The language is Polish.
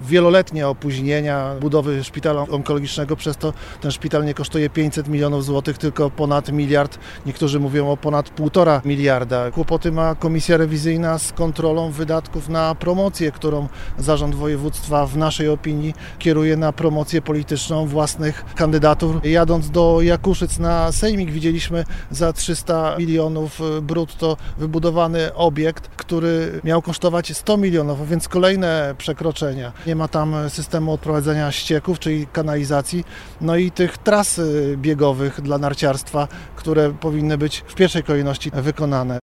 wieloletnie opóźnienia budowy szpitala onkologicznego, przez to ten szpital nie kosztuje 500 milionów złotych, tylko ponad miliard, niektórzy mówią o ponad 1,5 miliarda. Kłopoty ma Komisja Rewizyjna z kontrolą wydatków na promocję, którą Zarząd Województwa w naszej opinii kieruje na promocję polityczną własnych kandydatów. Jadąc do Jakuszyc na sejmik widzieliśmy za 300 milionów brutto wybudowany obiekt, który miał kosztować 100 milionów, a więc kolejne przekroczenia. Nie ma tam systemu odprowadzania ścieków, czyli kanalizacji, no i tych tras biegowych dla narciarstwa, które powinny być w pierwszej kolejności wykonane.